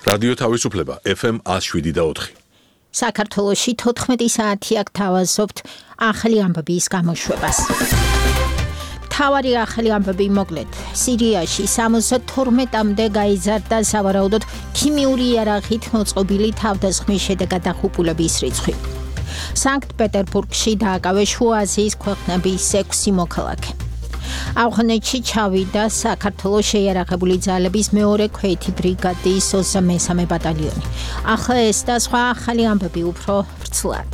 რადიო თავისუფლება FM 107.4. საქართველოში 14 საათი აქ თავაზობთ ახალი ამბების გამოშვებას. მთავარი ახალი ამბები მოკლედ. სირიაში 72-მდე გაიზარდა სავარაუდოდ ქიმიური იარაღით მოწყობილი თავდასხმის შედეგად დახუპულების რიცხვი. სანქტ-პეტერბურგში დააკავეს შუა აზიის ქვეყნების 6 მოქალაქე. ავღანეთში ჩავიდა საქართველოს შეიარაღებული ძალების მეორე ქვეითი ბრიგადის 23 ბატალიონი. ახლა ეს და სხვა ახალი ამბები უფრო ვრცლად.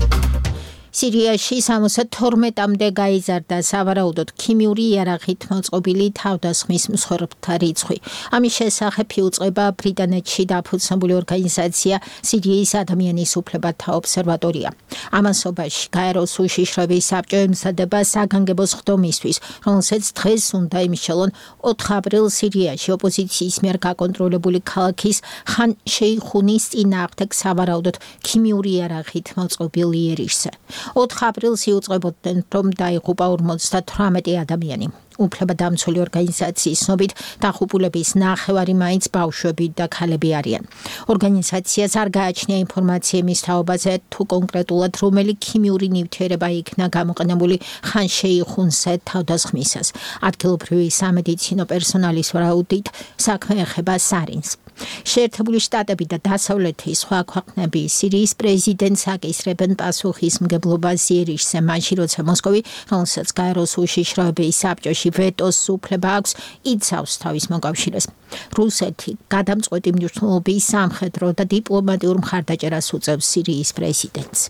სირიაში 72-მდე გაიზარდა სავარაუდოდ ქიმიური იარაღით მოწყობილი თავდასხმის მსხვერპლთა რიცხვი. ამის შესახებ იუწყება ბრიტანეთში დაფუძნებული ორგანიზაცია სირიის ადამიანის უფლებათა ობსერვატორია. ამასობაში გაეროს უშიშროების საბჭო ემზადება საგანგებო სხდომისთვის, რომელსაც დღეს უნდა იმიშალონ 4 აპრილს სირიაში ოპოზიციის მიერ გაკონტროლებული ქალაქის ხან შეიხუნის წინააღმდეგ სავარაუდოდ ქიმიური იარაღით მოწყობილ იერიშზე. 4 აპრილს იუწყებოდნენ, რომ დაიღუპა 58 ადამიანი. უფლებადამცველი ორგანიზაციის ცნობით დახუპულების ნახევარი მაინც ბავშვები და ქალები არიან. ორგანიზაციას არ გააჩნია ინფორმაცია იმის თაობაზე, თუ კონკრეტულად რომელი ქიმიური ნივთიერება იქნა გამოყენებული ხან შეიხუნზე თავდასხმისას. ადგილობრივი სამედიცინო პერსონალის ვარაუდით საქმე ეხება სარინს. შეერთებული შტატები და დასავლეთის სხვა ქვეყნები სირიის პრეზიდენტს აკისრებენ პასუხისმგებლობას იერიშზე, მაშინ როცა მოსკოვი, რომელსაც გაეროს უშიშროების საბჭოში ვეტოს უფლება აქვს, იცავს თავის მოკავშირეს. რუსეთი გადამწყვეტი მნიშვნელობის სამხედრო და დიპლომატიურ მხარდაჭერას უწევს სირიის პრეზიდენტს.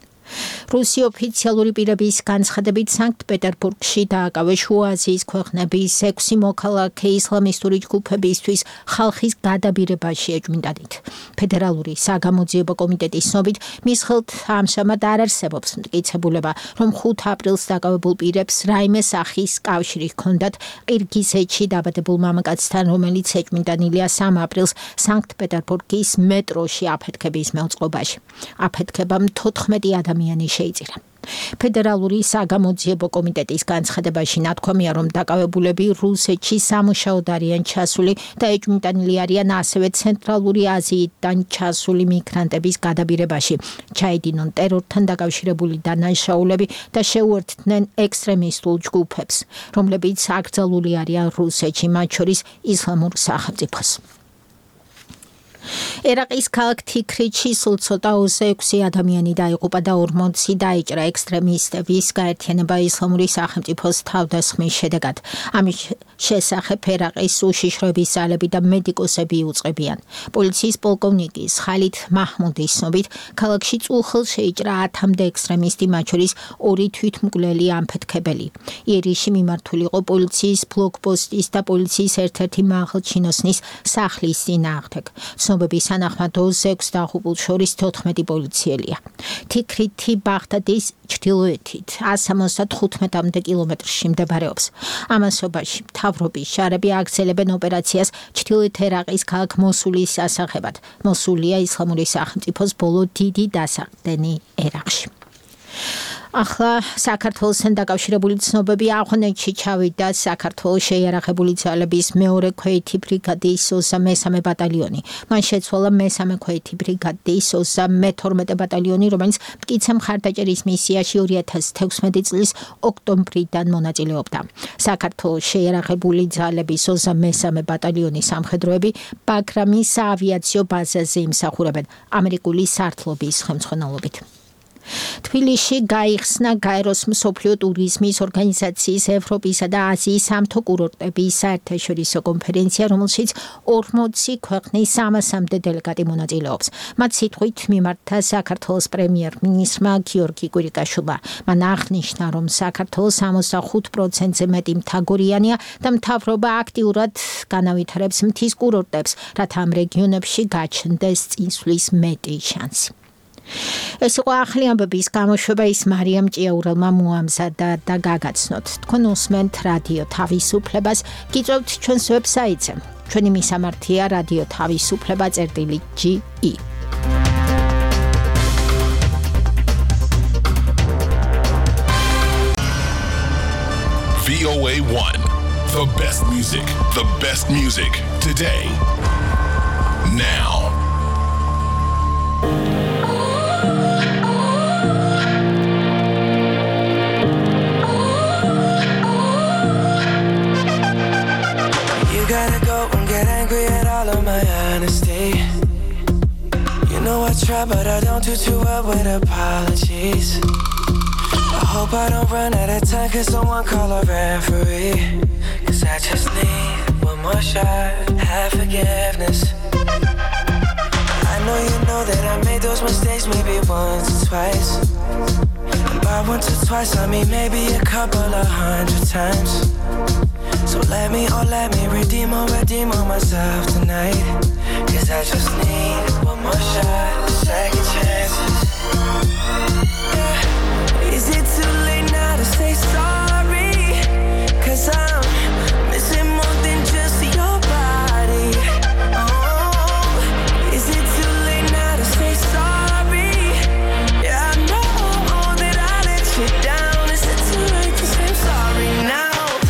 რუსი ოფიციალური პირების განცხადებით სანქტ-პეტერბურგში დააკავეს შუა აზიის ქვეყნების 6 მოქალაქე ისლამისტური ჯგუფებისთვის ხალხის გადაბირებაში ეჭვმიტანით. ფედერალური საგამოძიებო კომიტეტის ცნობით, მის ხელთ ამჟამად არ არსებობს მტკიცებულება, რომ 5 აპრილს დაკავებულ პირებს რაიმე სახის კავშირი ჰქონდათ ყირგიზეთში დაბადებულ მამაკაცთან, რომელიც ეჭვმიტანილია 3 აპრილს სანქტ-პეტერბურგის მეტროში აფეთქების მოწყობაში. აფეთქებამ 14 ადამიანი შეიწირა. ფედერალური საგამოძიებო კომიტეტის განცხადებაში ნათქვამია, რომ დაკავებულები რუსეთში სამუშაოდ არიან ჩასული და ეჭვმიტანილი არიან ასევე ცენტრალური აზიიდან ჩასული მიგრანტების გადაბირებაში. ჩაედინონ ტერორთან დაკავშირებული დანაშაულები და შეუერთდნენ ექსტრემისტულ ჯგუფებს, რომლებიც აკრძალული არიან რუსეთში, მათ შორის ისლამურ სახელმწიფოს. ერაყის ქალაქ თიქრეთში სულ ცოტა 26 ადამიანი დაიღუპა და 40 დაიჭრა ექსტრემისტების გაერთიანება ისლამური სახელმწიფოს თავდასხმის შედეგად. ამის შესახებ ერაყის უშიშროების ძალები და მედიკოსები იუწყებიან. პოლიციის პოლკოვნიკის ხალით მაჰმუდის ცნობით, ქალაქში წუხილ შეიჭრა 10-მდე ექსტრემისტი, მათ შორის 2 თვითმკვლელი ამფეთქებელი. იერიში მიმართული იყო პოლიციის ბლოკპოსტის და პოლიციის ერთ-ერთი მაღალჩინოსნის სახლის წინააღმდეგ. ცნობების თანახმად 26 დაღუპულს შორის 14 პოლიციელია. თიქრეთი ბაღდადის ჩრდილოეთით 175 კილომეტრში მდებარეობს. ამასობაში მთავრობის შარები აგრძელებენ ოპერაციას ჩრდილოეთ ერაყის ქალაქ მოსულის სასახებად. მოსულია ისლამური სახელმწიფოს ბოლო დიდი დასაყრდენი ერაყში. ახლა საქართველოსთან დაკავშირებული ცნობები. ავღანეთში ჩავიდა საქართველოს შეიარაღებული ძალების მეორე ქვეითი ბრიგადის 23 ბატალიონი. მან შეცვალა მესამე ქვეითი ბრიგადის 32 ბატალიონი, რომელიც მტკიცე მხარდაჭერის მისიაში 2016 წლის ოქტომბრიდან მონაწილეობდა. საქართველოს შეიარაღებული ძალების 23 ბატალიონის სამხედროები ბაგრამის საავიაციო ბაზაზე იმსახურებენ ამერიკული სარდლობის ხელმძღვანელობით. თბილისში გაიხსნა გაეროს მსოფლიო ტურიზმის ორგანიზაციის ევროპისა და აზიის სამთო კურორტების საერთაშორისო კონფერენცია, რომელშიც 40 ქვეყნის 300-მდე დელეგატი მონაწილეობს. მათ სიტყვით მიმართა საქართველოს პრემიერ-მინისტრმა გიორგი კვირიკაშვილმა. მან აღნიშნა, რომ საქართველოს 65%-ზე მეტი მთაგორიანია და მთავრობა აქტიურად განავითარებს მთის კურორტებს, რათა ამ რეგიონებში გაჩნდეს წინსვლის მეტი შანსი. ეს იყო ახალი ამბების გამოშვება, ის მარიამ ჭიაურელმა მოამზადა და გაგაცნოთ. თქვენ უსმენთ რადიო თავისუფლებას, გიწევთ ჩვენს ვებსაიტზე. ჩვენი მისამართია რადიო თავისუფლება.ge. VOA1, the best music today. now. You gotta go and get angry at all of my honesty. You know I try, but I don't do too well with apologies. I hope I don't run out of time, cause someone call a referee. Cause I just need one more shot, have forgiveness. I know you know that I made those mistakes maybe once or twice. And by once or twice I mean maybe a couple of 100 times. So let me redeem on myself tonight. Cause I just need one more shot, second chances. Yeah. Is it too late now to say sorry? Cause I'm missing more than just your body. Oh, is it too late now to say sorry? Yeah, I know that I let you down. Is it too late to say sorry now?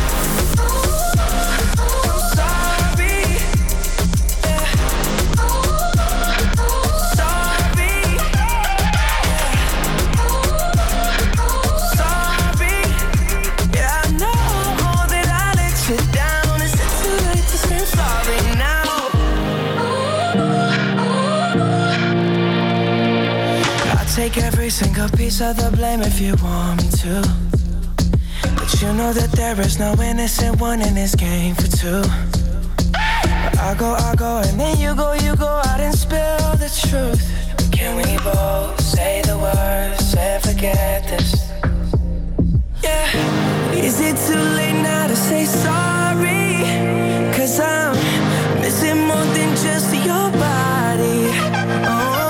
Take every single piece of the blame if you want me to. But you know that there is no innocent one in this game for two. But I go, and then you go out and spill the truth. But can we both say the words and forget this? Yeah. Is it too late now to say sorry? Cause I'm missing more than just your body. Oh.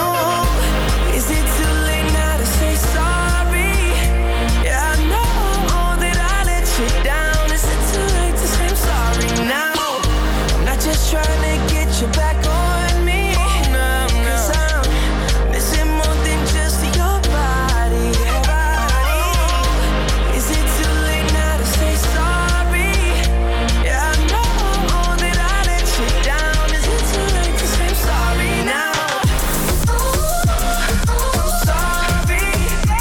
Trying to get you back on me. Cause I'm missing more than just your body. Is it too late now to say sorry? Yeah, I know that I let you down. Is it too late to say sorry now? I'm sorry.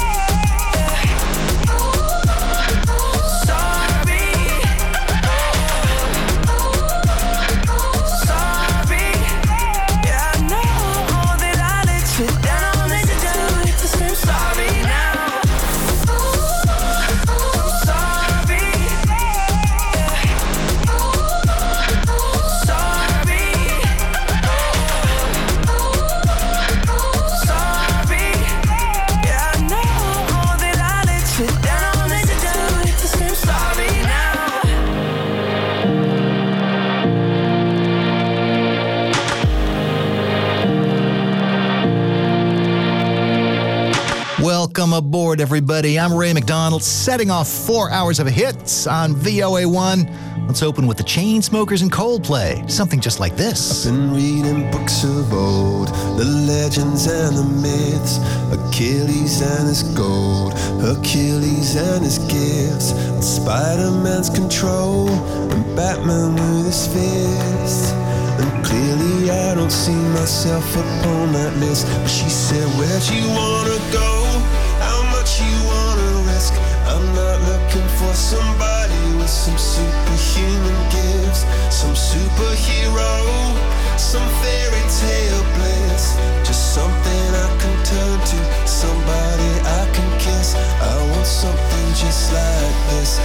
Welcome aboard, everybody. I'm Ray McDonald, setting off 4 hours of hits on VOA1. Let's open with the Chainsmokers and Coldplay. Something just like this. I've been reading books of old, the legends and the myths, Achilles and his gold, Hercules and his gifts, Spider-Man's control, and Batman with his fist. And clearly I don't see myself upon that list. But she said, where'd you wanna go? How much you wanna risk? I'm not looking for somebody with some superhuman gifts, some superhero, some fairy tale bliss. Just something I can turn to, somebody I can kiss. I want something just like this.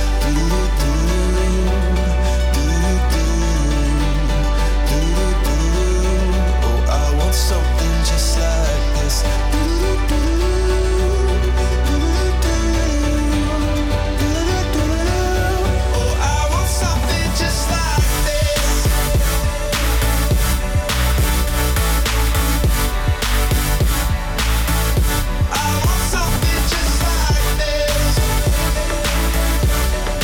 Something just like this. Oh, I want something just like this. I want something just like this.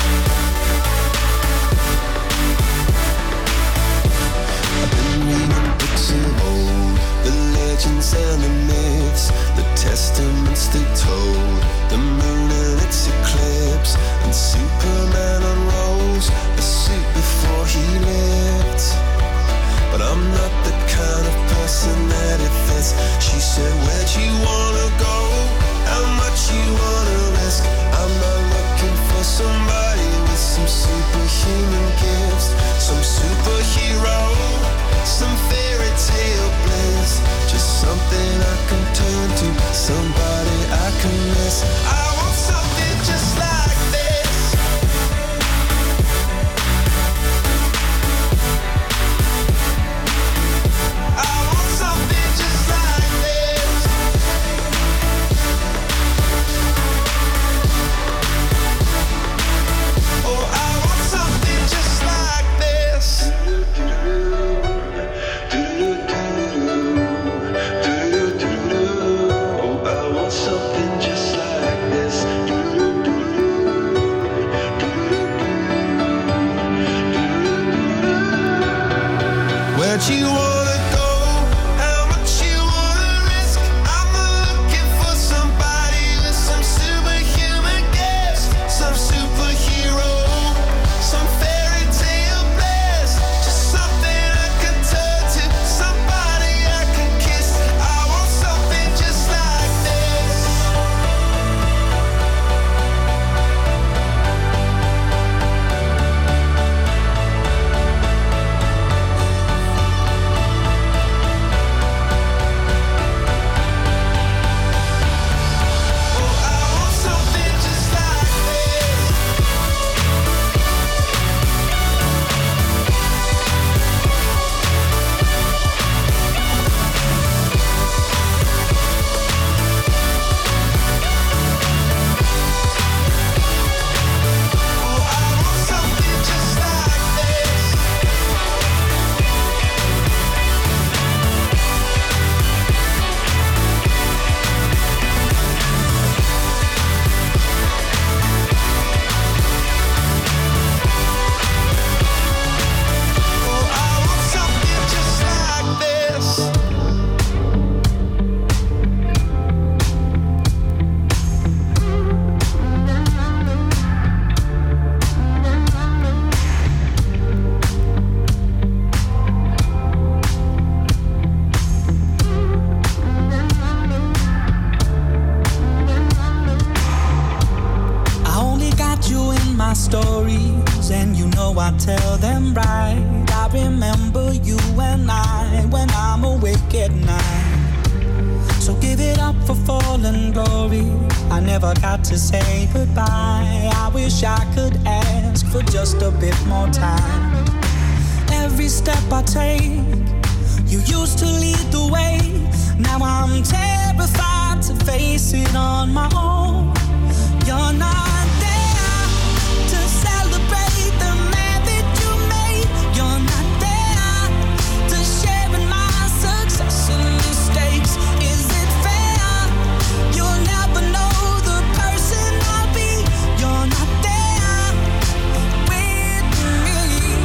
my stories, and you know I tell them right. I remember you and I when I'm awake at night. So give it up for fallen glory. I never got to say goodbye. I wish I could ask for just a bit more time. Every step I take, you used to lead the way. Now I'm terrified to face it on my own. You're not there to celebrate the man that you made. You're not there to share in my success and mistakes. Is it fair? You'll never know the person I'll be. You're not there with me.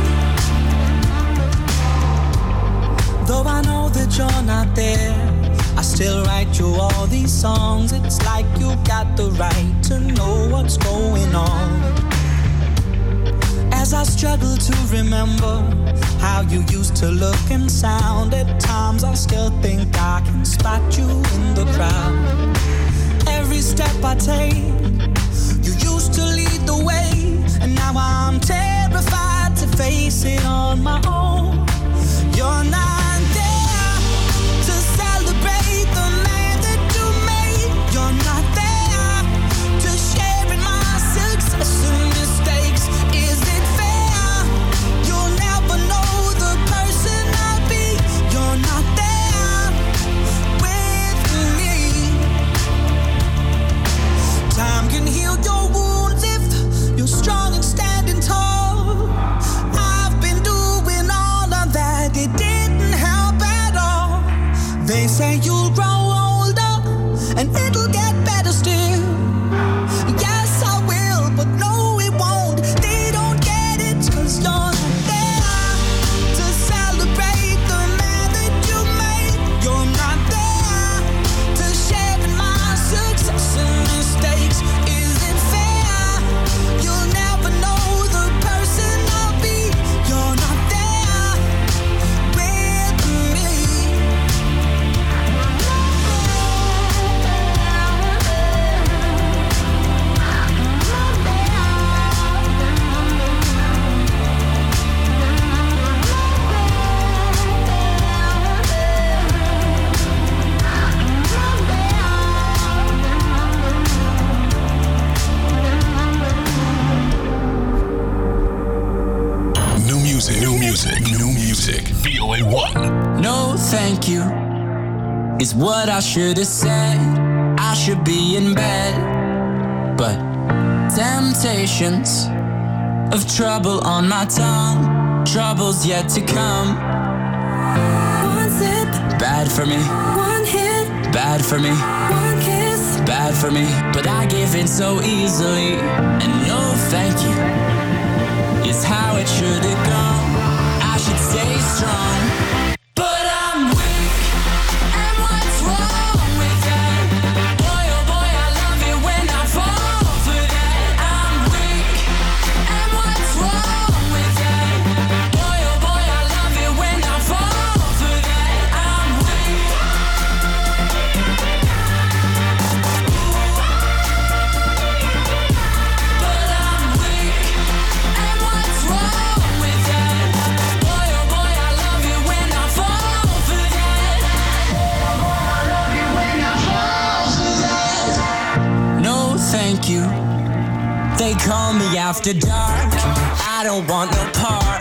Though I know that you're not there, I still write you all these songs. It's like you got the right to know what's going on. As I struggle to remember how you used to look and sound, at times I still think I can spot you in the crowd. Every step I take, you used to lead the way, and now I'm terrified to face it on my own. You're not there to celebrate the man that you made. You're not there to share in my success and mistakes. Is it fair? You'll never know the person I'll be. You're not there with me. Time can heal your wounds if you're strong and standing tall. I've been doing all of that, it didn't help at all. They say you'll grow older and it'll get better still. Yes, I will, but no, it won't. They don't get it, 'cause you're not there to celebrate the man that you made. You're not there to share in my success and mistakes. Is it fair? You'll never know the person I'll be. You're not there with me. New music, new music, new music. VOA1. No, thank you is what I should have said. I should be in bed, but temptations of trouble on my tongue, trouble's yet to come. One sip, bad for me. One hit, bad for me. One kiss, bad for me. But I give in so easily, and no thank you is how it should have gone. I should stay strong, but I'm weak. And what's wrong with that? Boy, oh boy, I love it when I fall for that. I'm weak. And what's wrong with that? Boy, oh boy, I love it when I fall for that. I'm weak. But I'm weak. And what's wrong with that? Boy, oh boy, I love it when I fall for that. No, thank you. They call me after dark. I don't want no part.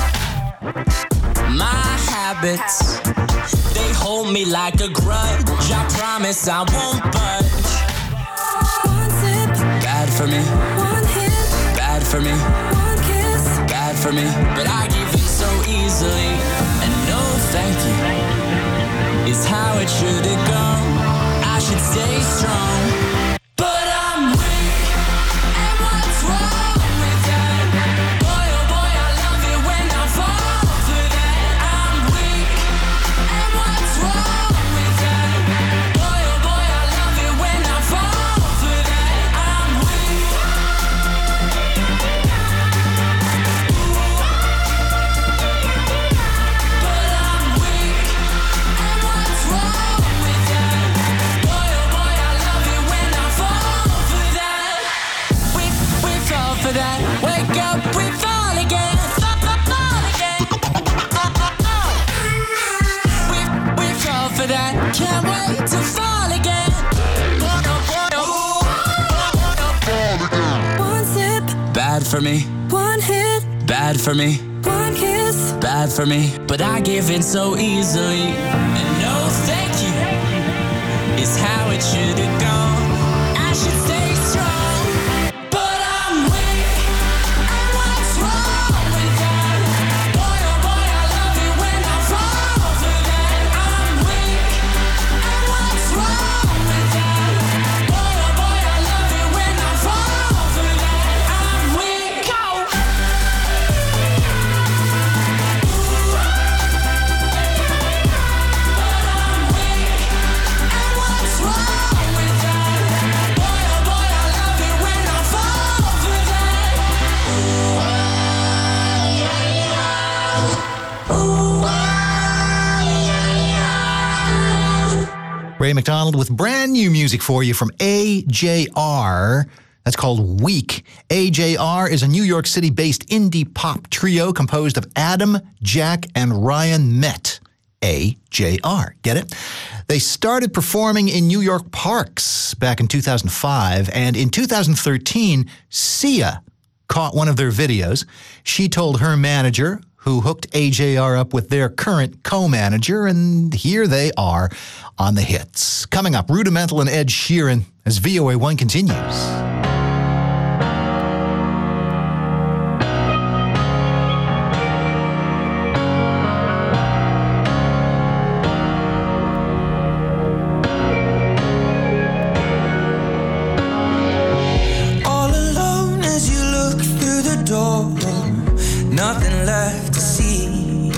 My habits, they hold me like a grudge. I promise I won't budge. One sip, bad for me. One hit, bad for me. One kiss, bad for me. But I give in so easily, and no thank you is how it should have gone. I should stay strong, but I'm weak. And what's wrong with that? Boy, oh boy, I love it when I fall for that. I'm weak. And what's wrong with that? Boy, oh boy, I love it when I fall for that. I'm weak. But I'm weak. And what's wrong with that? Boy, oh boy, I love it when fall for that. Wake up, we fall again. We fall for that. Can't wait to fall again. One sip, bad for me. One hit, bad for me. One kiss, bad for me. But I give in so easily. And no thank you is how it should have gone. I should stay strong, but I'm weak. And what's wrong with that? Boy, oh boy, I love it when I fall for that. I'm weak. And what's wrong with that? Boy, oh boy, I love it when I fall for that. I'm weak. What's wrong with that? Boy, oh boy, I love it when I fall for that. Ray McDonald with brand new music for you from AJR. That's called Weak. AJR is a New York City-based indie pop trio composed of Adam, Jack, and Ryan Met. AJR. Get it? They started performing in New York parks back in 2005, and in 2013, Sia caught one of their videos. She told her manager, who hooked AJR up with their current co-manager, and here they are on the hits. Coming up, Rudimental and Ed Sheeran as VOA1 continues. All alone as you look through the door, nothing left to see.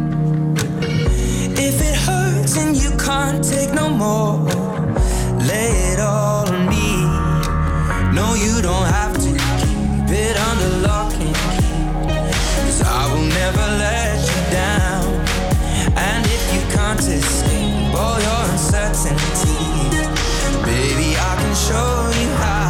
If it hurts and you can't take no more, lay it all on me. No, you don't have to keep it under lock and key, 'cause I will never let you down. And if you can't escape all your uncertainty, baby, I can show you how.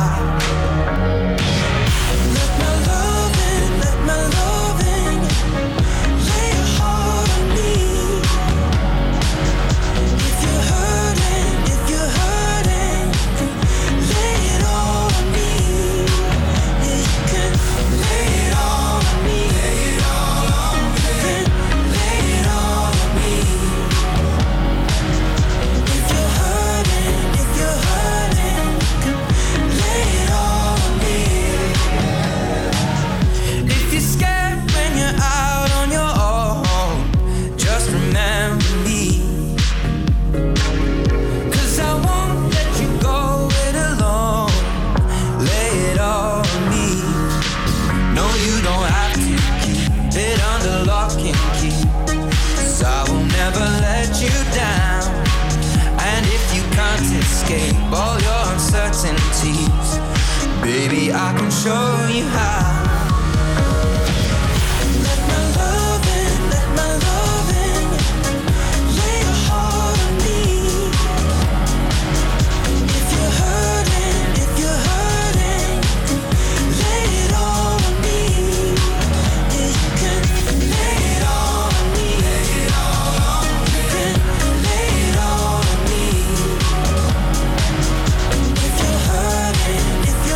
All your uncertainties, baby, I can show you how. Let my love in, let my love in. Lay your heart on me. If you're hurting, lay it all on me. Yeah, you can lay it all on me. Lay it all on me. You can lay it all on me. If you're hurting,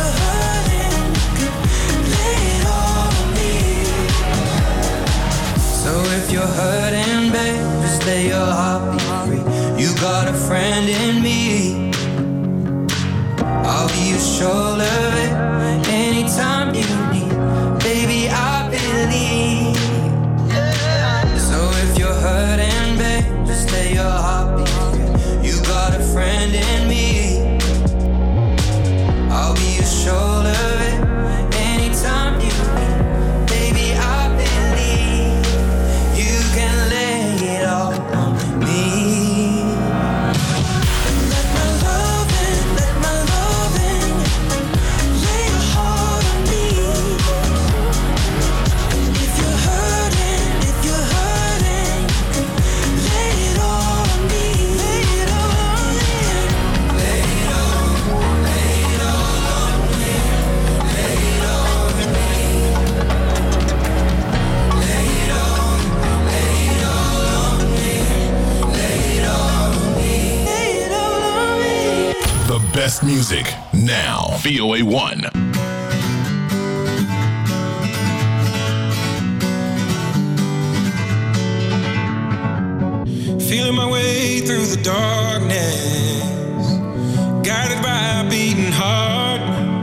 lay it all on me. So if you're hurting, babe, just let your heart be free. You got a friend in me. I'll be your shoulder, babe, anytime you need. Baby, I believe. So if you're hurting, babe, just let your heart be free. You got a friend in me. I'll be your shoulder, babe, anytime you need. Baby, I believe you can lay it all on me. music now. VOA1. Feeling my way through the darkness, guided by a beating heart.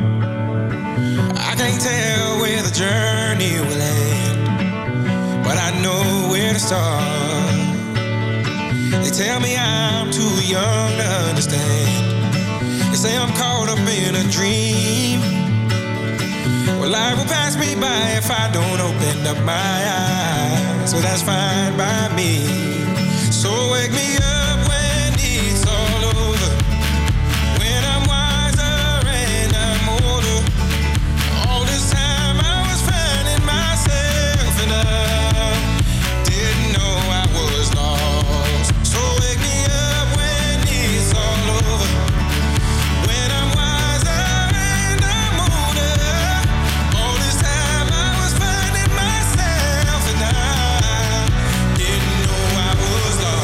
I can't tell where the journey will end, but I know where to start. They tell me I'm too young to understand. They say I'm caught up in a dream. Well, life will pass me by if I don't open up my eyes. So that's fine by me. So wake me up when it's all over, when I'm wiser and I'm older. All this time I was finding myself and I didn't know I was lost. So wake me up when it's all over, when I'm wiser and I'm older. All this time I was finding myself and I didn't know I was lost.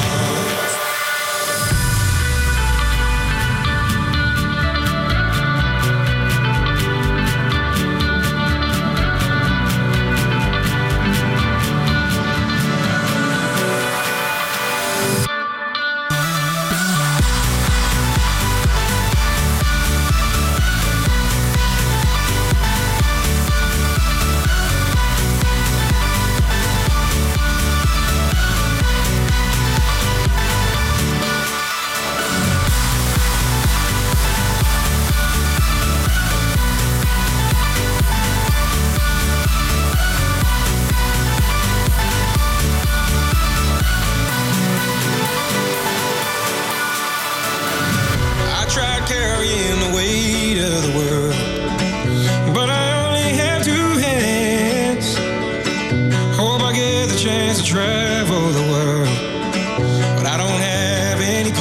I tried carrying the weight of the world, but I only have two hands. Hope I get the chance to travel the world, but I don't have any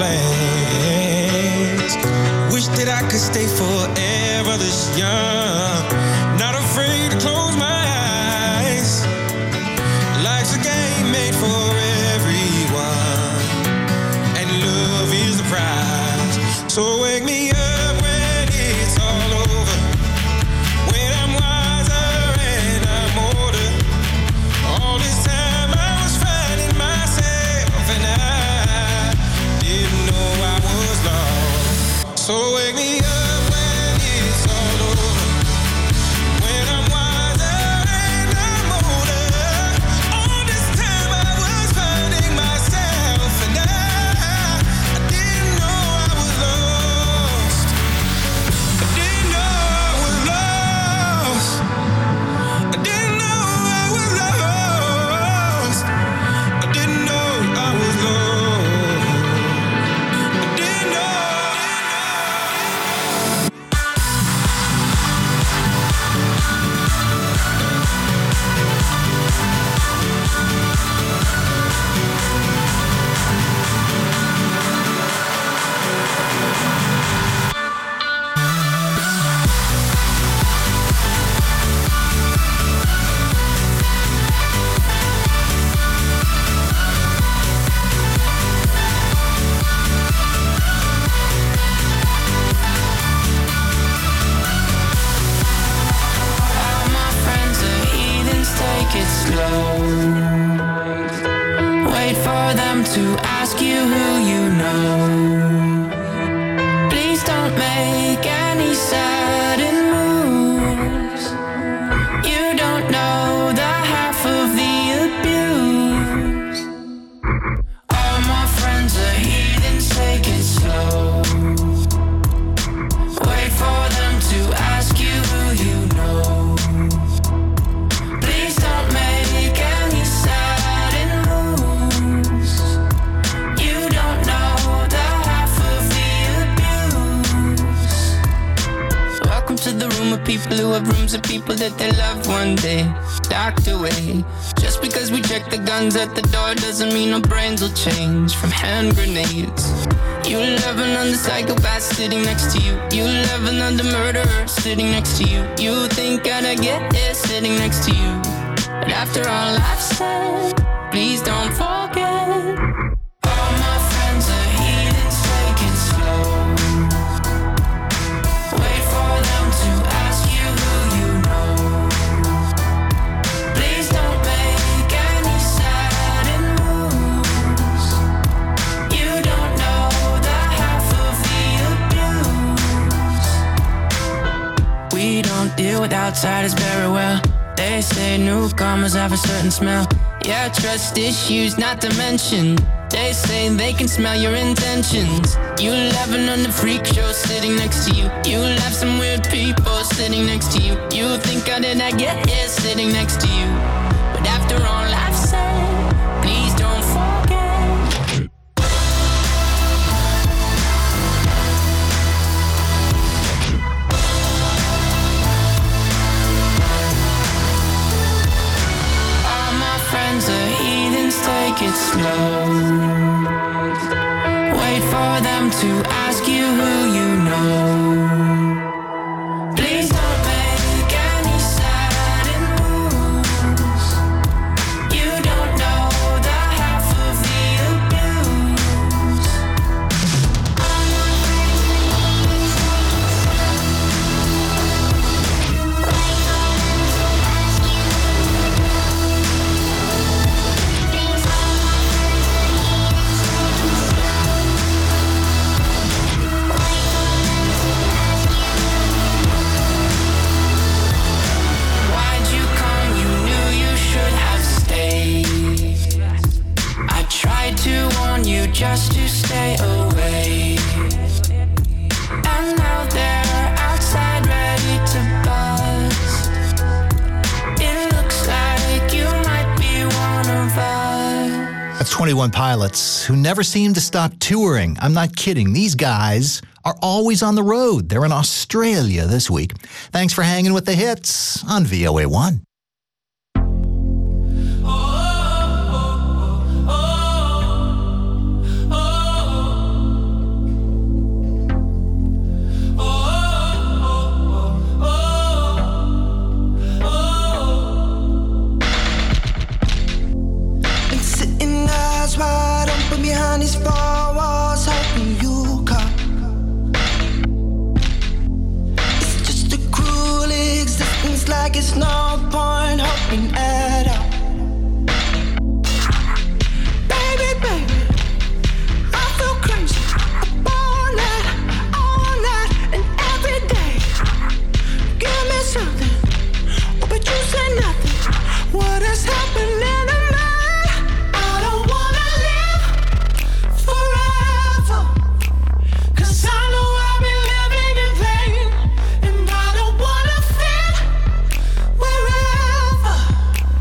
plans. Wish that I could stay forever this young, not afraid to close my eyes. Life's a game made for everyone, and love is the prize. So wake me up when it's all over, when I'm wiser and I'm older. All this time I was finding myself and I didn't know I was lost. So wake me up when it's all over, when I'm wiser and I'm older. All this time I was finding myself and I didn't know I was lost. I didn't know I was lost. I didn't know I was lost. I didn't know I was lost. I didn't know. All my friends are heathens, take it slow. Wait for them to ask you who you know. Please don't make any sudden moves. You don't know the half of the abuse. All my friends are heathens, take it slow. Wait for them to ask you who you know. Please don't make any sudden moves. You don't know the half of the abuse. Welcome to the room of people who have rooms of people that they loved one day docked away. Just because we check the guns at the door doesn't mean our brains will change from hand grenades. You love another psychopath sitting next to you. You love another murderer sitting next to you. You think I'd get it sitting next to you. But after all I've said, please don't forget. All my friends are heathens, take it slow. outside is very well. They say newcomers have a certain smell. Yeah, trust issues not to mention. They say they can smell your intentions. You laughing on the freak show sitting next to you. You laugh some weird people sitting next to you. You think how did I get here sitting next to you? But after all I've said, please don't forget. All my friends are heathens, take it slow. Wait for them to ask you who you know. Please don't make any sudden moves. You don't know the half of the abuse. Why'd you come? You knew you should have stayed. I tried to warn you just to stay away. And now they're outside ready to bust. It looks like you might be one of us. That's 21 Pilots, who never seem to stop touring. I'm not kidding. These guys are always on the road. They're in Australia this week. Thanks for hanging with the hits on VOA1. Been sitting eyes wide open behind these four walls, hoping you come. It's just a cruel existence, like it's no point hoping at all. Baby, baby, I feel crazy all night, and every day. Give me something, but you say nothing. What is happening to me? I don't wanna live forever, 'cause I know I've been living in vain, and I don't wanna fit wherever.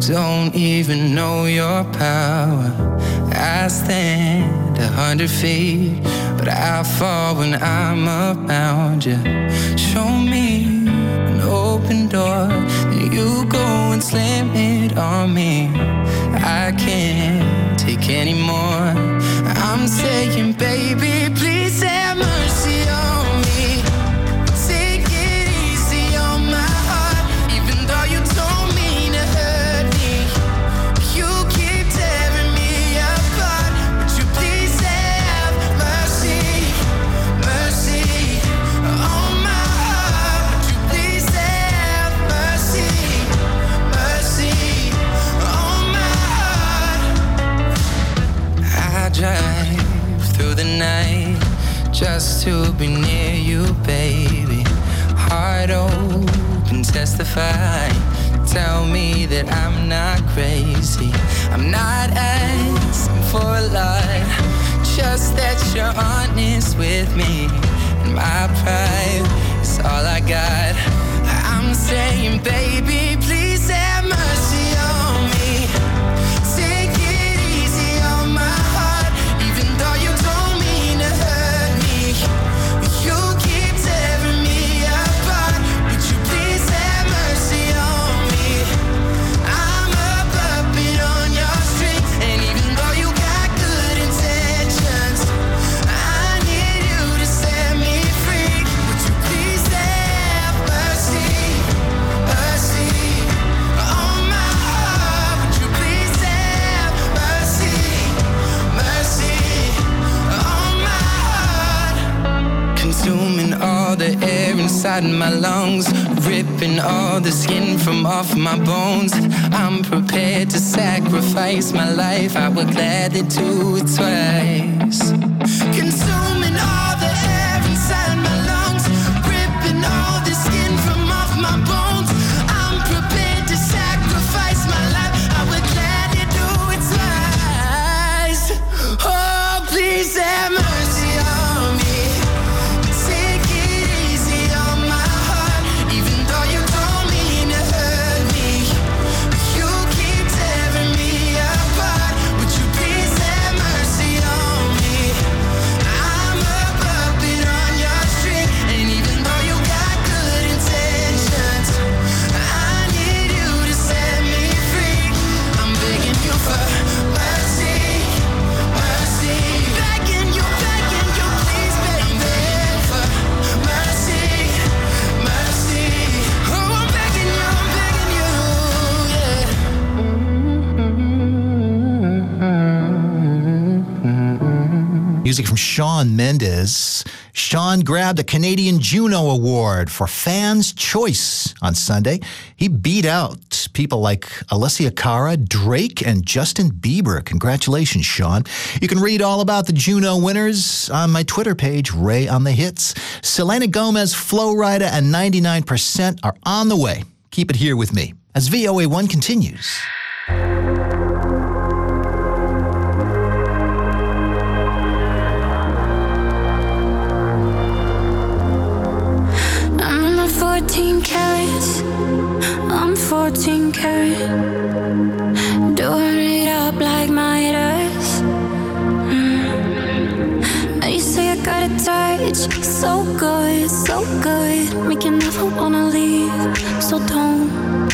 don't even know your power. I stand 100 feet, but I fall when I'm around you. Show me an open door, then you go and slam it on me. I can't take any more. I'm saying, baby, please have mercy on me. Take it easy on my heart, even though you told me to hurt me. You keep tearing me apart. Would you please have mercy, mercy on my heart? Would you please have mercy, mercy on my heart? I drive through the night just to be near you, baby. Heart open, testify. Tell me that I'm not crazy. I'm not asking for a lot, just that you're honest with me. And my pride is all I got. I'm saying, baby, please have mercy on me. Take it easy on my heart, even though you don't mean to hurt me. You keep tearing me apart. Would you please have mercy on me? I'm a puppet on your string, and even though you got good intentions, I need you to set me free. Would you please have mercy, mercy on my heart? Would you please have mercy, mercy on my heart? Consuming all the air inside my lungs, ripping all the skin from off my bones. I'm prepared to sacrifice my life. I would gladly do it twice. Consuming all the air inside my lungs, ripping all the skin from off my bones. I'm prepared to sacrifice my life. I would gladly do it twice. Oh, please have mercy on me. Take it easy on my heart, even though you don't mean to hurt me. You keep tearing me apart. Would you please have mercy on me? I'm a puppet on your string, and even though you got good intentions, I need you to set me free. I'm begging you for mercy, mercy. Begging you, please, baby, for mercy, mercy. Oh, I'm begging you, yeah. Music from Shawn Mendes. Shawn grabbed a Canadian Juno Award for Fans' Choice on Sunday. He beat out people like Alessia Cara, Drake, and Justin Bieber. Congratulations, Shawn. You can read all about the Juno winners on my Twitter page, Ray on the Hits. Selena Gomez, Flo Rida, and 99% are on the way. Keep it here with me as VOA1 continues. I'm not 14 carats, I'm 14 karat. Doing it up like Midas. You say I got a touch, so good, make you never wanna leave. So don't.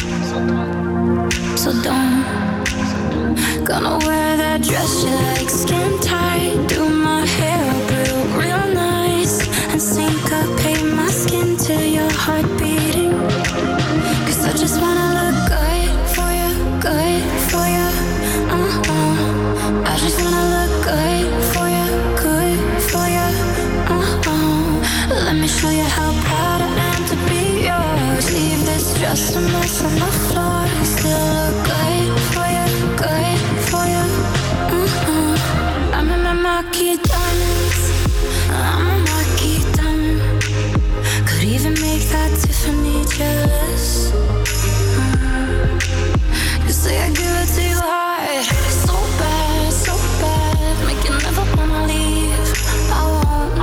Gonna wear that dress you like, skin tight. Do my hair up real nice, and syncopate my skin to your heart beating. Cause I just wanna look good for you, I just wanna look good for you, Let me show you how proud I am to be yours. Leave this dress a mess on the floor, still look good for you, I'm in my marquee diamonds, I'm a marquee diamond. Could even make that Tiffany jealous. You say I give it to you hard, so bad, make you never wanna leave. I won't.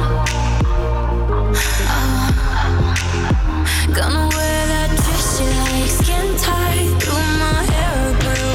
Gonna wear that dress you like, skin tight. Do my hair up real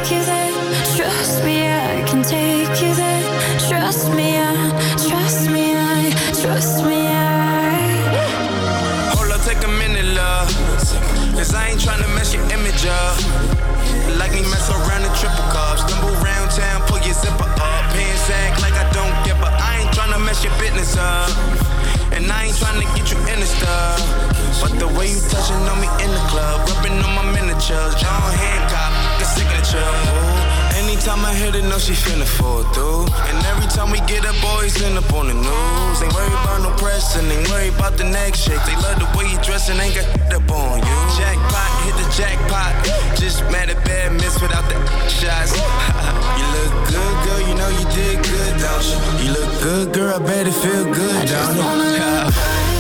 take you there. Trust me, I can take you there. Trust me, trust me, trust me, Hold up, take a minute, love. Cause I ain't tryna mess your image up. Like me mess around in triple cups. Stumble round town, pull your zipper up. Pants act like I don't give a. I ain't tryna mess your business up. And I ain't tryna get you in the stuff. But the way you touching on me in the club, rubbing on my miniatures, John Hancock, the signature. Ooh. Anytime I hit it, know she finna fall through. And every time we get up, boys end up on the news. Ain't worried about no press and ain't worried about the next shake. They love the way you dress and ain't got up on you. Jackpot, hit the jackpot. Just mad at bad miss without the shots. You look good, girl, you know you did good, don't you? You look good, girl, I bet it feel good, don't it?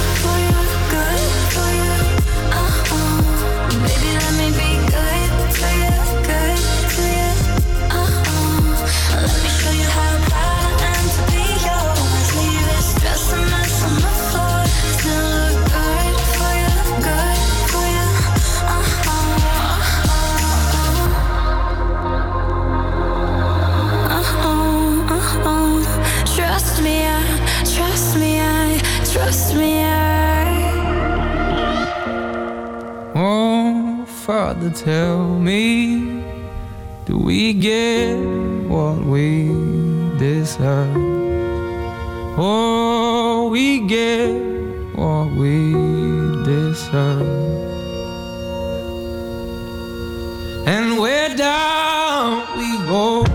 Trust me, Oh, Father, tell me, do we get what we deserve? Oh, we get what we deserve. And where down we go.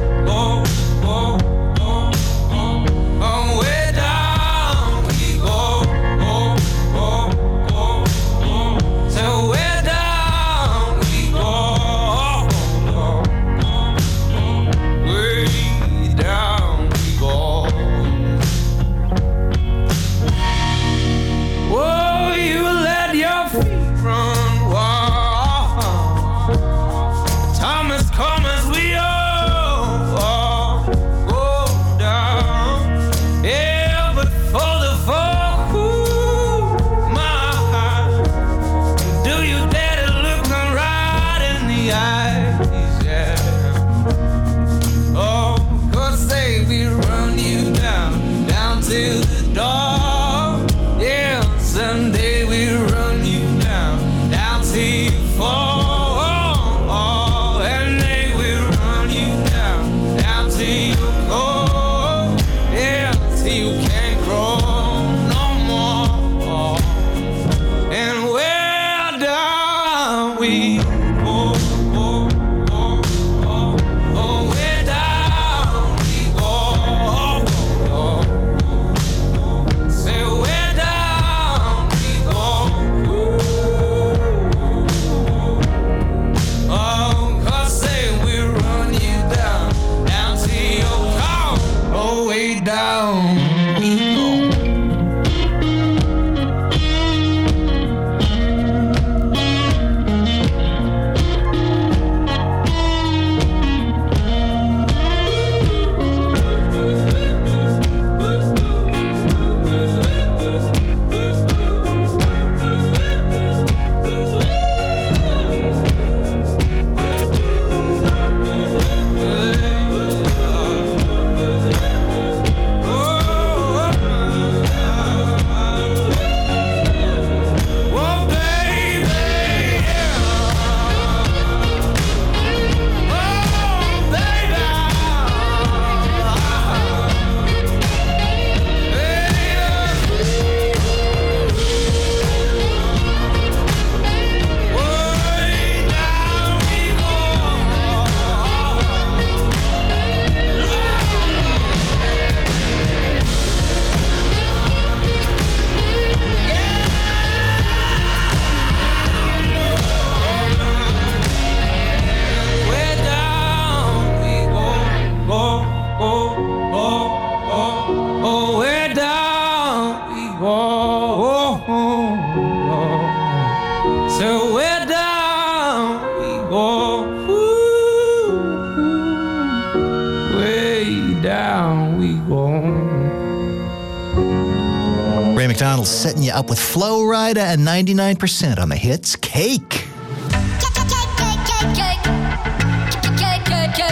Ray McDonald setting you up with Flo Rida and 99% on the hits Cake.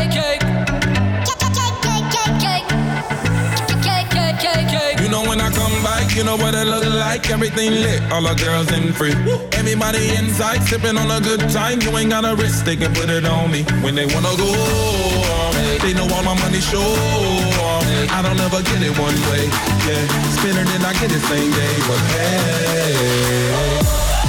know what it look like. Everything lit, all the girls in free. Everybody inside, sipping on a good time. You ain't got a risk, they can put it on me. When they wanna go, they know all my money show. I don't ever get it one way, yeah. Spin it and I get it same day, but hey.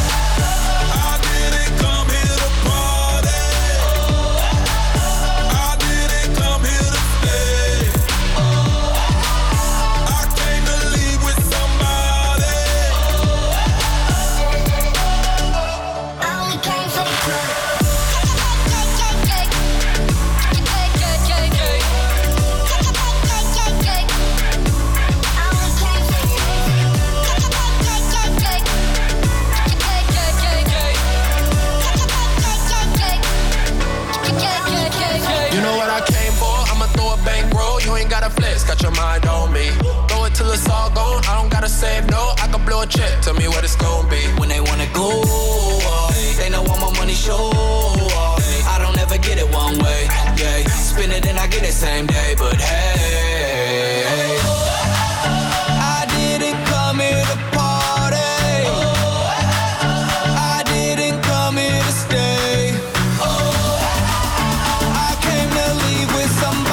Got your mind on me. Throw it till it's all gone. I don't gotta save no. I can blow a check. Tell me what it's gonna be. When they wanna go, they know all my money show. I don't ever get it one way. Yeah, spin it and I get it same day. But hey, I didn't come here to party. I didn't come here to stay. I came to leave with somebody.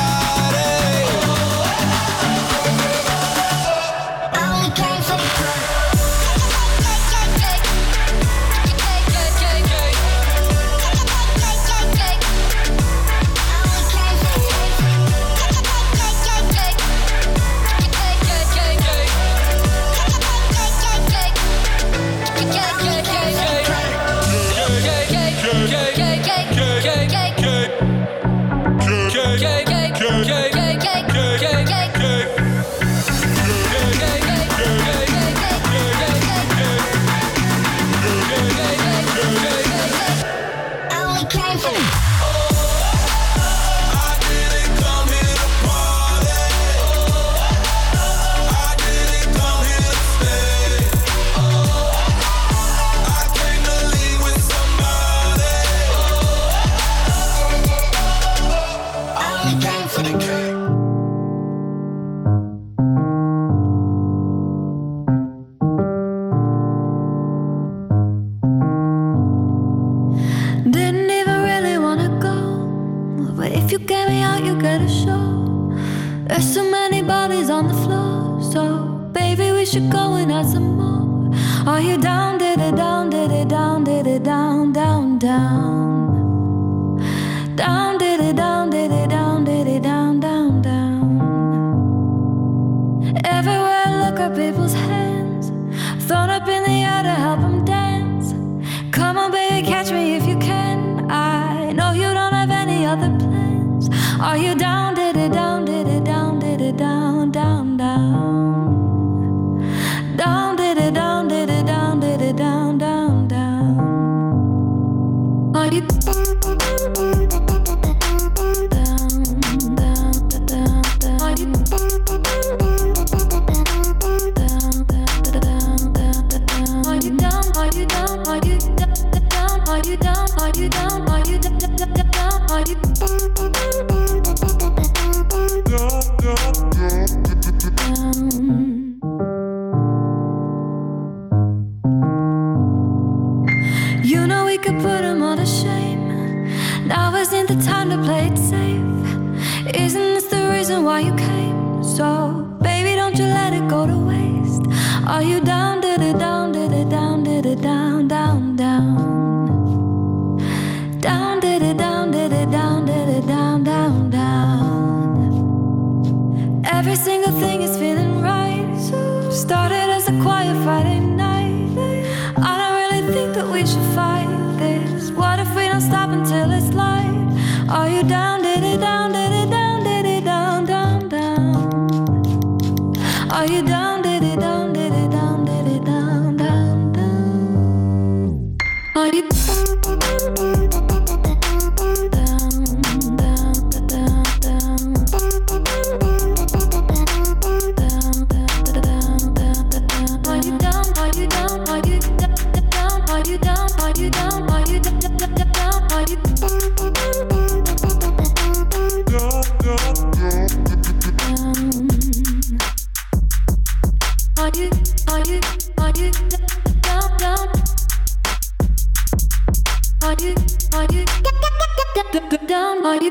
down? Are you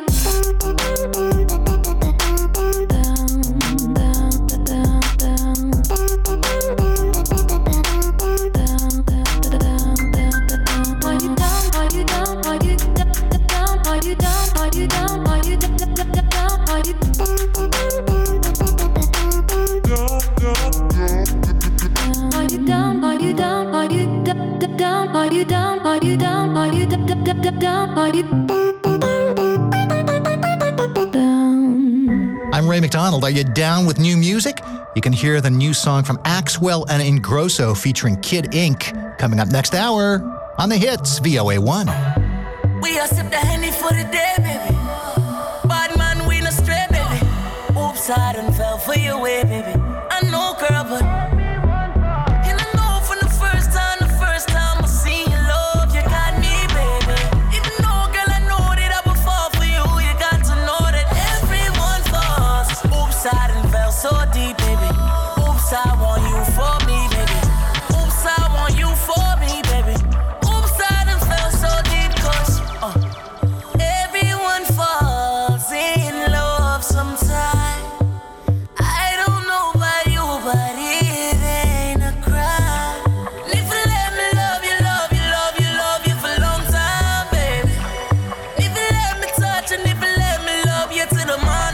I'm Ray McDonald. Are you down with new music? You can hear the new song from Axwell and Ingrosso featuring Kid Ink coming up next hour on the hits VOA1. We are sip the Henny for the day, baby. Bad man, we no stray, baby. Oops, I done fell for your way, baby. I know, girl, but and I know from the first time I seen your love, you got me, baby. Even though, girl, I know that I would fall for you, you got to know that everyone falls. Oops, I done fell so deep, baby. Oops, I want you for me, baby. Oops, I want you for me, baby. Oops, I done fell so deep, 'cause everyone falls in love sometime. I don't know about you, but it ain't a crime. If you let me love you, love you, love you, love you for a long time, baby. If you let me touch and if you let me love you to the morning.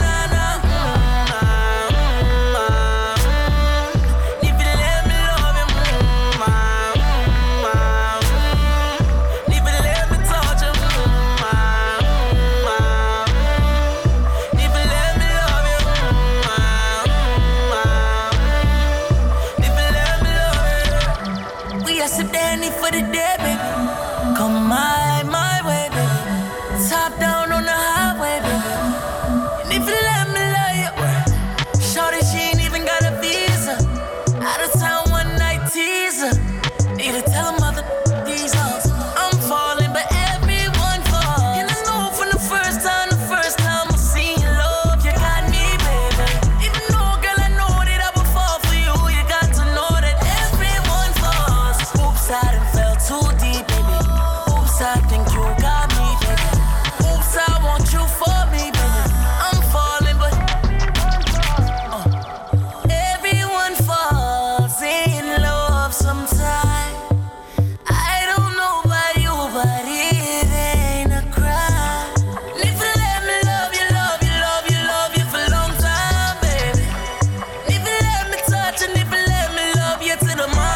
For the day, baby. Come my way, baby. Top down on the highway, baby. And if you let me love you, shorty, she ain't even got a visa. Out of town one night teaser. Need to tell her mother these hoes. I'm falling, but everyone falls. And I know from the first time I seen your love, you got me, baby. Even though, girl, I know that I would fall for you, you got to know that everyone falls. Oops, I done fell too deep, baby. Oops, I think you got me, baby. Oops, I want you for me, baby. I'm falling, but everyone falls in love sometime. I don't know about you, but it ain't a crime. And if you let me love you, love you, love you, love you for a long time, baby. And if you let me touch and if you let me love you to the morning.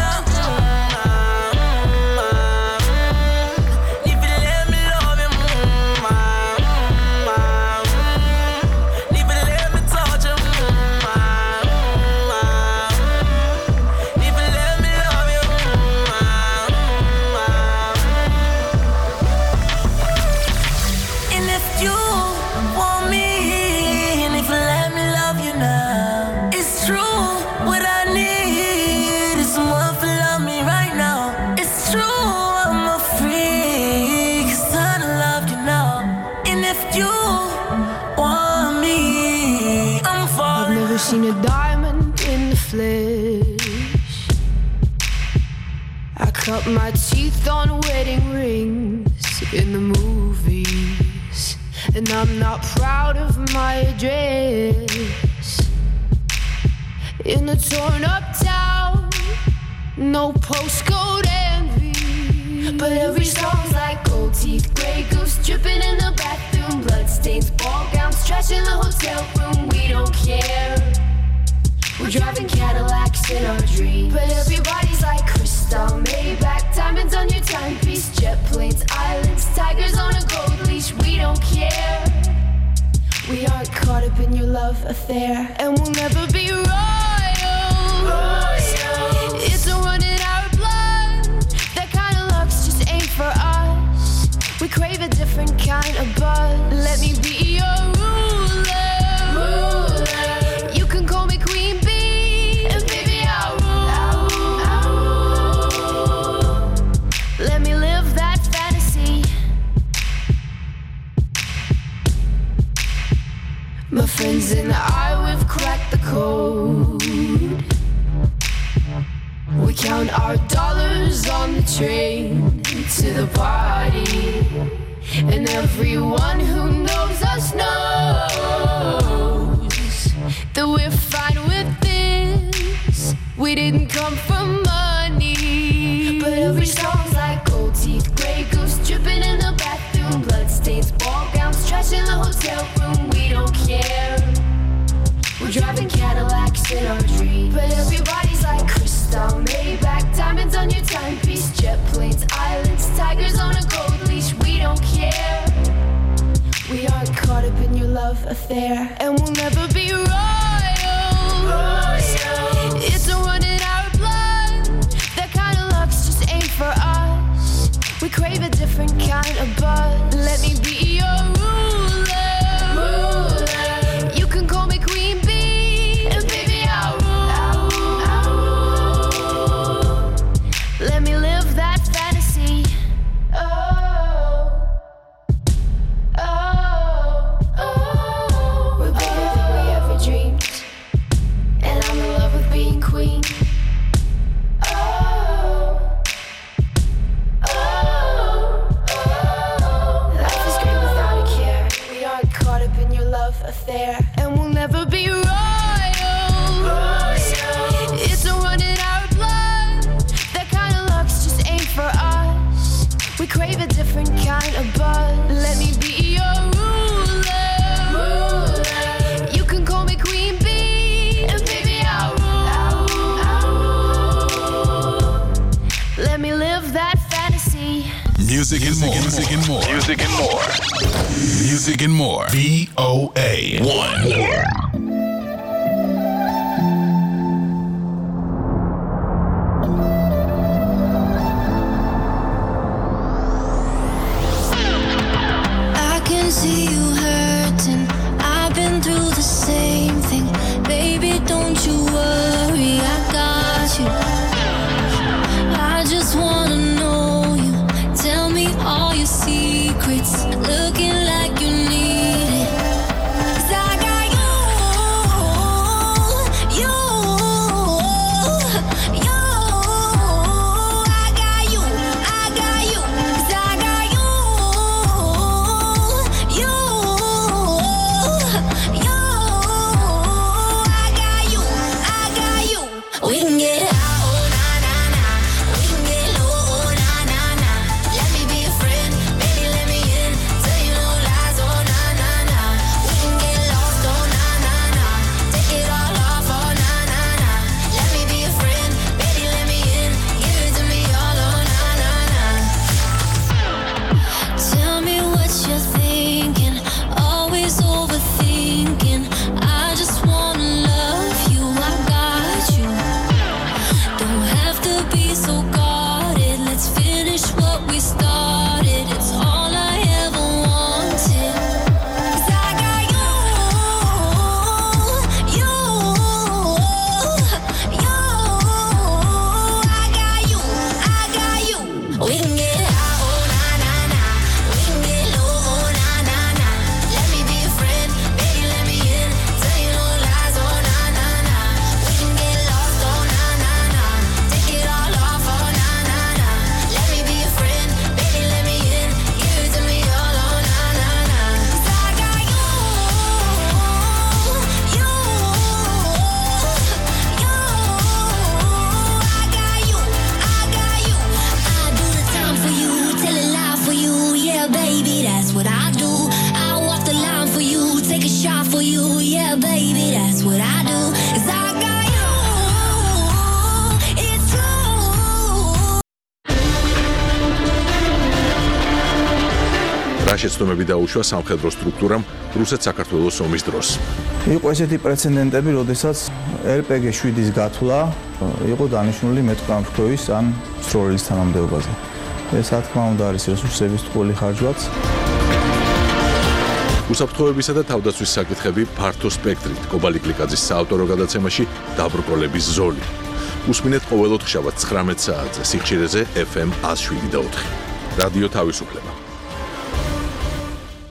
Seen a diamond in the flesh. I cut my teeth on wedding rings in the movies, and I'm not proud of my address. In a torn up town, no postcode envy, but every song's like gold teeth, grey goose dripping in the bathroom, bloodstains, ball gowns, trash in the hotel room. We don't care. We're driving Cadillacs in our dreams, but everybody's like crystal, Maybach, diamonds on your timepiece, jet planes, islands, tigers on a gold leash. We don't care. We aren't caught up in your love affair, and we'll never be royals. It's a run in our blood. That kind of luck's just ain't for us. We crave a different kind of buzz. Let me be your ruler. You can call me Queen Bee, and baby I'll rule. Let me live that fantasy. My friends and I, we've cracked the code. We count our dollars on the train to the party, and Everyone who knows us knows that we're fine with this. We didn't come for money, but every song's like gold teeth, Grey Goose dripping in the bathroom, bloodstains, ball gowns, trash in the hotel room. We don't care. We're driving Cadillacs in our dreams, but everybody's like crystal, Maybach, diamonds on your timepiece, jet planes, islands, tigers on a gold leash. We don't care. We aren't caught up in your love affair, and we'll never be royals. It's a run in our blood. That kind of luck's just ain't for us. We crave a different kind of buzz. Let me be your ruler. You can call me Queen Bee, and baby I'll rule. Let me live that fantasy. We're bigger than we ever dreamed, and I'm in love with being queen. Life is great without a care. We aren't caught up in your love affair, and we'll never be royals. It's a run in our blood. That kind of luck's just ain't for us. We crave a different kind of buzz. Let me be your ruler. You can call me Queen Bee, and baby I'll rule. Let me live that fantasy. Music and more. Music and more. Music and more. Music and more. VOA 1. I can see you hurting. I've been through the same thing. Baby, don't you worry, I got you. I just wanna know you. Tell me all your secrets. Looking like you need it. 'Cause I got you. I got you. 'Cause I got you. I got you. We can get high, oh na na na. We can get low, oh na na na. Let me be a friend, baby, let me in. Tell you no lies, oh na na na. We can get lost, oh na na na. Take it all off, oh na na na. Let me be a friend, baby, let me in. Give it to me all, oh na na na. Tell me what you're thinking. Always overthinking. I just wanna love you. I got you. Don't have to be so guarded. Let's finish what we started. It's all I ever wanted. 'Cause I got you. I got you. We can get high, oh na na na. We can get low, oh na na na. Let me be a friend, baby, let me in. Tell you no lies, oh na na na. We can get lost, oh na na na. Take it all off, oh na na na. Let me be a friend, baby, let me in. Give it to me all, oh na na na. 'Cause I got you. I got you. I do the time for you, tell a lie for you. Yeah, baby, that's what I do. I walk the line for you, take a shot for you. Yeah, baby, that's what I do. 'Cause I got you. It's true. რა შეცდომები დაუშვა სამხედრო სტრუქტურამ რუსეთ-საქართველოს ომის დროს. იყო ესეთი პრეცედენტები, როდესაც RPG-7-ის გათვლა იყო დანიშნული მეტყამფრქვევის ან მსროლელის თანამდებობაზე. ეს რა თქმა უნდა არის რესურსების ტყუილი ხარჯვაც. უსაფრთხოებისა და თავდაცვის საკითხები ფართო სპექტრით კობალი კლიკაძის საავტორო გადაცემაში დაბრკოლების ზოლი. უსმინეთ ყოველ ოთხშაბათს 19 საათზე სიხშირეზე FM 107.4. რადიო თავისუფლება.